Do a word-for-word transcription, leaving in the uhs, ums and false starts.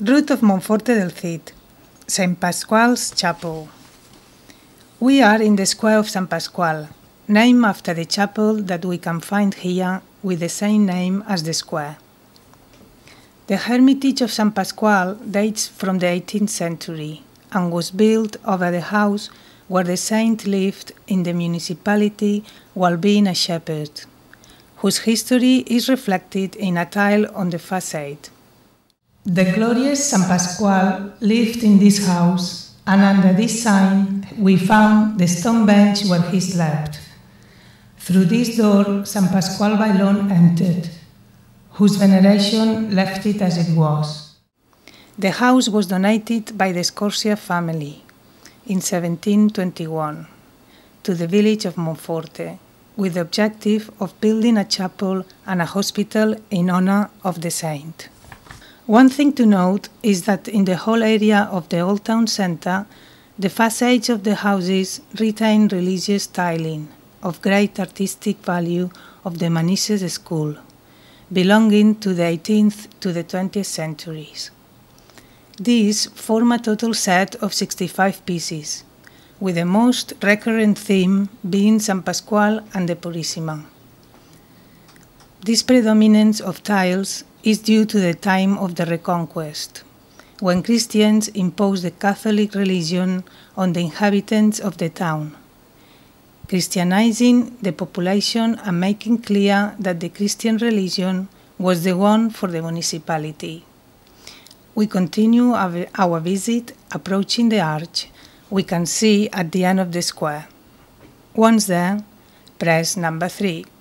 Route of Monforte del Cid, Saint Pasquale's Chapel. We are in the square of San Pasqual, named after the chapel that we can find here with the same name as the square. The hermitage of San Pasqual dates from the eighteenth century and was built over the house where the saint lived in the municipality while being a shepherd, whose history is reflected in a tile on the facade. The glorious San Pasqual lived in this house, and under this sign we found the stone bench where he slept. Through this door San Pasqual Bailón entered, whose veneration left it as it was. The house was donated by the Scorsia family in seventeen twenty-one to the village of Monforte, with the objective of building a chapel and a hospital in honor of the saint. One thing to note is that in the whole area of the old town centre, the facades of the houses retain religious tiling of great artistic value of the Manises school, belonging to the eighteenth to the twentieth centuries. These form a total set of sixty-five pieces, with the most recurrent theme being San Pasqual and the Purissima. This predominance of tiles is due to the time of the Reconquest, when Christians imposed the Catholic religion on the inhabitants of the town, Christianizing the population and making clear that the Christian religion was the one for the municipality. We continue our, our visit approaching the arch we can see at the end of the square. Once there, press number three.